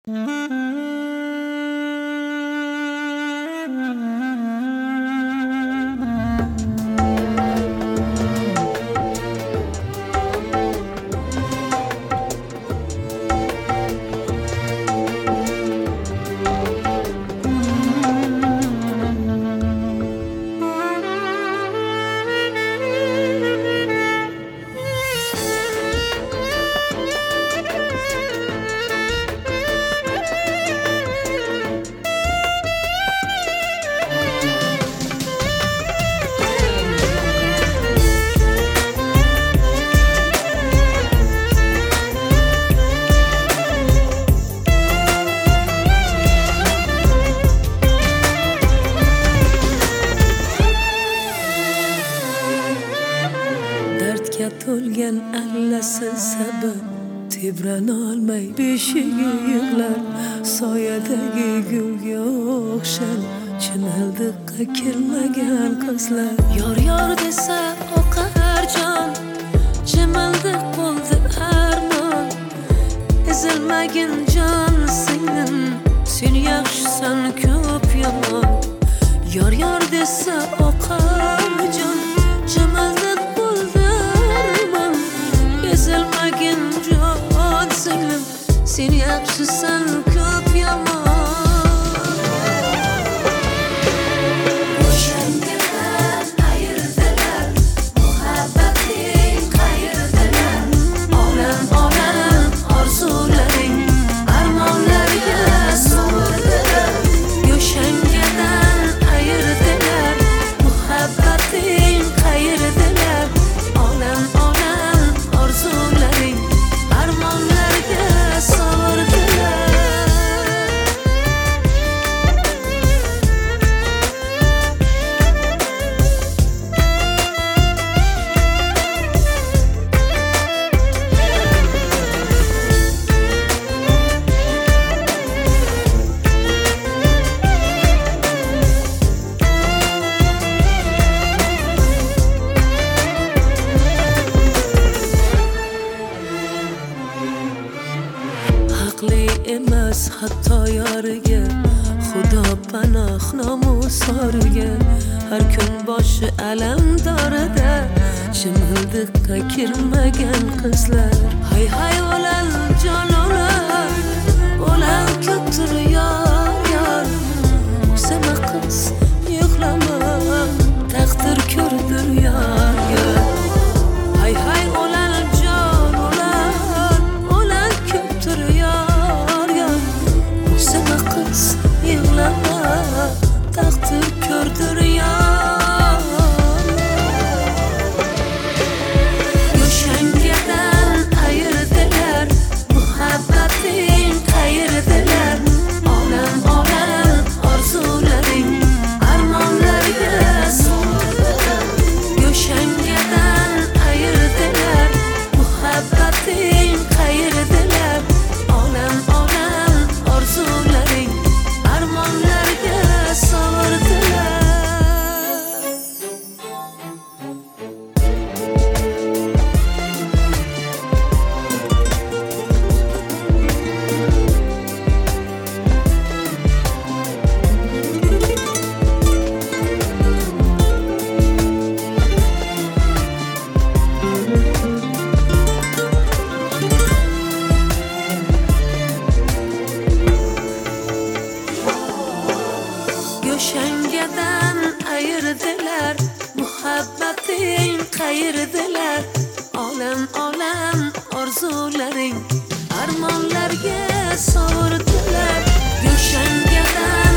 Dardga to'lgan allasi sabab tebranolmay beshigi yig'lar, soyadagi gulga o'xshar chimildiqqa kirmagan qizlar. Yor desa oqar jon, chimildiq bo'ldi armon. Ezilmagin jon singlim, sen yaxshisan ko'p yomon. Yor desa oqar jon, chimildiq bo'ldi armon. Ezilmagin jon singlim, sen yaxshisan ko'p yomon. Haqli emas hatto yoriga, Xudo panoh nomusoriga. Har kun boshi alamdorida, chimildiqqa kirmagan qizlar. Hay hay o'lal jon o'lal, o'lal ko'pdir yor. O'ksama qiz yig'lama, taqdir ko'rdir yor. Hay hay o'lal jon o'lal, o'lal ko'pdir yor. O'ksama qiz yig'lama, taqdir ko'rdir yor. Go'shangadan ayirdilar, muhabbating qayirdilar. Olam orzularing armonlarga so'rdilar. Go'shangadan ayirdilar, muhabbating qayirdilar. Olam orzularing armonlarga so'rdilar. Go'shangadan ayirdilar, muhabbating qayirdilar. Olam orzularing armonlarga so'rdilar. Go'shangadan